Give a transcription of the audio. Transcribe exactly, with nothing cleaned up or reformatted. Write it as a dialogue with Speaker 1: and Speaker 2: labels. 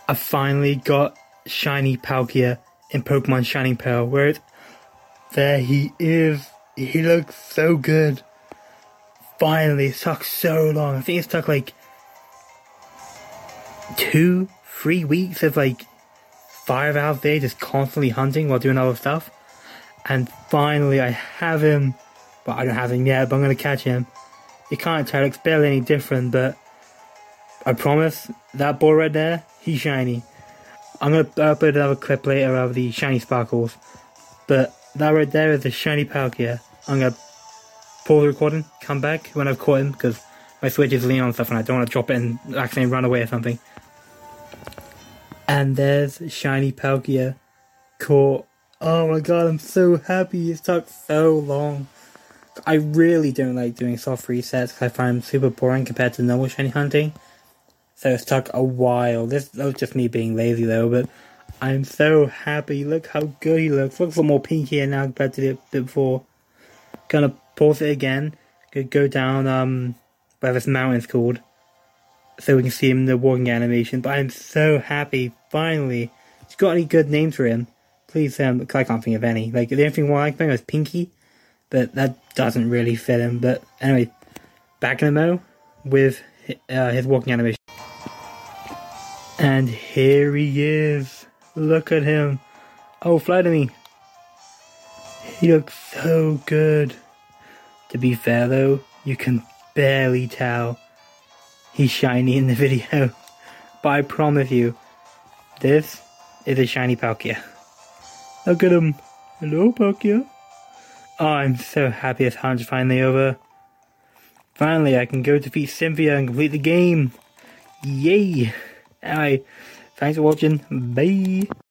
Speaker 1: I finally got Shiny Palkia in Pokemon Shining Pearl. Where it, there he is. He looks so good. Finally, it took so long. I think it's took like two, three weeks of like five hours a day just constantly hunting while doing other stuff. And finally I have him. Well, I don't have him yet, but I'm going to catch him. You can't tell, it's barely any different, but I promise, that ball right there, he's shiny. I'm going to upload another clip later of the shiny sparkles. But that right there is the shiny Palkia. I'm going to pause the recording, come back when I've caught him, because my Switch is leaning on stuff and I don't want to drop it and accidentally run away or something. And there's shiny Palkia caught. Oh my god, I'm so happy. It's took so long. I really don't like doing soft resets because I find them super boring compared to normal shiny hunting. So it's took a while. This that was just me being lazy though, but I'm so happy. Look how good he looks. Looks a lot more pinkier now compared to the bit before. Gonna pause it again. Gonna go down um where this mountain's called, so we can see him in the walking animation. But I'm so happy. Finally, if you got any good names for him, please um. Cause I can't think of any. Like the only thing I like him is Pinky, but that doesn't really fit him. But anyway, back in the mo with uh, his walking animation. And here he is. Look at him. Oh, fly to me. He looks so good. To be fair though, you can barely tell he's shiny in the video. But I promise you, this is a shiny Palkia. Look at him. Hello, Palkia. Oh, I'm so happy this hunt's finally over. Finally, I can go defeat Cynthia and complete the game. Yay! Anyway, thanks for watching. Bye!